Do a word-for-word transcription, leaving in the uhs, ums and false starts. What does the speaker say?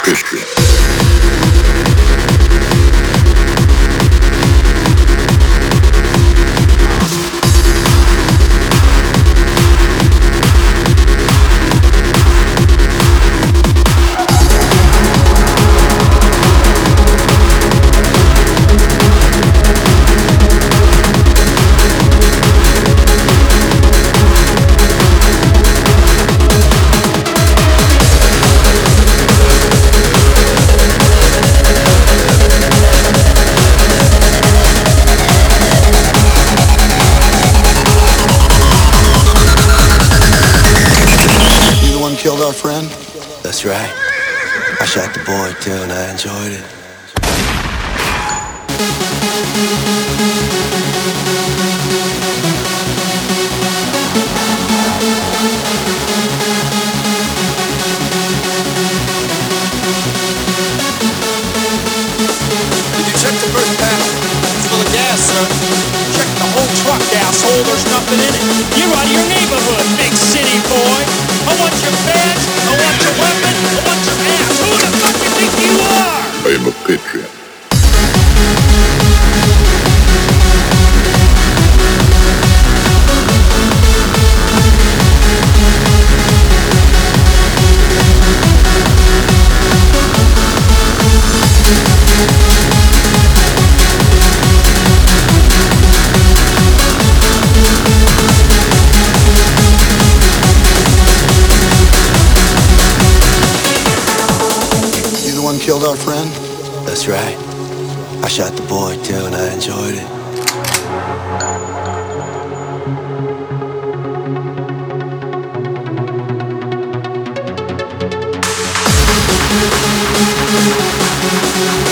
patriot. Killed our friend? That's right. I shot the boy too and I enjoyed it. Did you check the first panel? It's full of gas, sir. Check the whole truck, asshole. There's nothing in it. You're out of your neighborhood, big city boy. I want your badge, I want your weapon, I want your ass. Who the fuck you think you are? I am a patriot. Killed our friend? That's right. I shot the boy too and I enjoyed it.